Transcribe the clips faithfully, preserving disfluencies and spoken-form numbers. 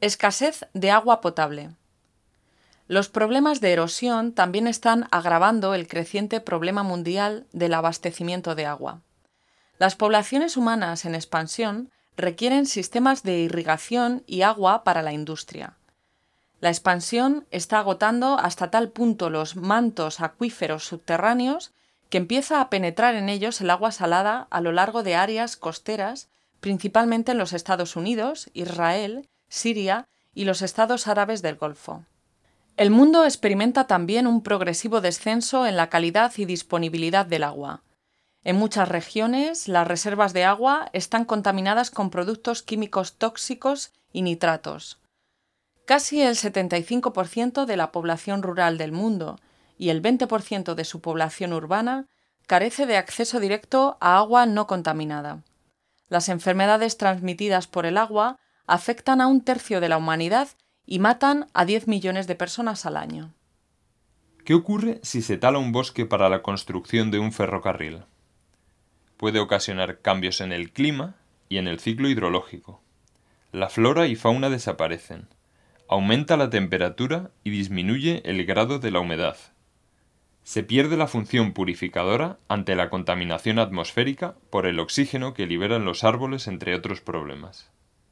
Escasez de agua potable. Los problemas de erosión también están agravando el creciente problema mundial del abastecimiento de agua. Las poblaciones humanas en expansión requieren sistemas de irrigación y agua para la industria. La expansión está agotando hasta tal punto los mantos acuíferos subterráneos que empieza a penetrar en ellos el agua salada a lo largo de áreas costeras, principalmente en los Estados Unidos, Israel, Siria y los estados árabes del Golfo. El mundo experimenta también un progresivo descenso en la calidad y disponibilidad del agua. En muchas regiones, las reservas de agua están contaminadas con productos químicos tóxicos y nitratos. Casi el setenta y cinco por ciento de la población rural del mundo y el veinte por ciento de su población urbana carece de acceso directo a agua no contaminada. Las enfermedades transmitidas por el agua afectan a un tercio de la humanidad y matan a diez millones de personas al año. ¿Qué ocurre si se tala un bosque para la construcción de un ferrocarril? Puede ocasionar cambios en el clima y en el ciclo hidrológico. La flora y fauna desaparecen. Aumenta la temperatura y disminuye el grado de la humedad. Se pierde la función purificadora ante la contaminación atmosférica por el oxígeno que liberan los árboles, entre otros problemas.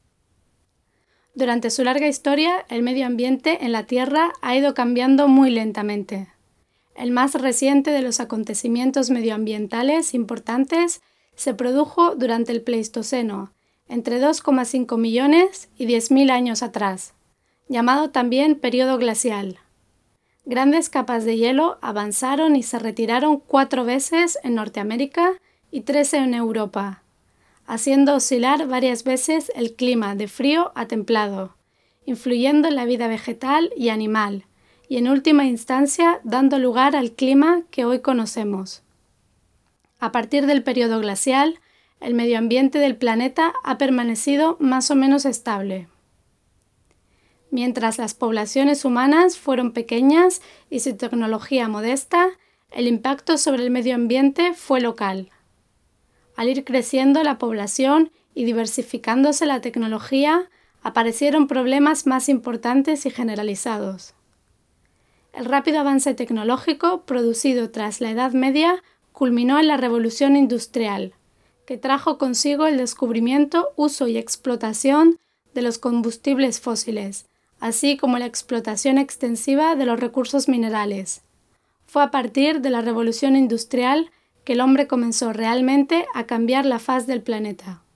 Durante su larga historia, el medio ambiente en la Tierra ha ido cambiando muy lentamente. El más reciente de los acontecimientos medioambientales importantes se produjo durante el Pleistoceno, entre dos coma cinco millones y diez mil años atrás, llamado también período glacial. Grandes capas de hielo avanzaron y se retiraron cuatro veces en Norteamérica y trece en Europa, haciendo oscilar varias veces el clima de frío a templado, influyendo en la vida vegetal y animal, y en última instancia dando lugar al clima que hoy conocemos. A partir del período glacial, el medio ambiente del planeta ha permanecido más o menos estable. Mientras las poblaciones humanas fueron pequeñas y su tecnología modesta, el impacto sobre el medio ambiente fue local. Al ir creciendo la población y diversificándose la tecnología, aparecieron problemas más importantes y generalizados. El rápido avance tecnológico producido tras la Edad Media culminó en la Revolución Industrial, que trajo consigo el descubrimiento, uso y explotación de los combustibles fósiles, así como la explotación extensiva de los recursos minerales. Fue a partir de la Revolución Industrial que el hombre comenzó realmente a cambiar la faz del planeta.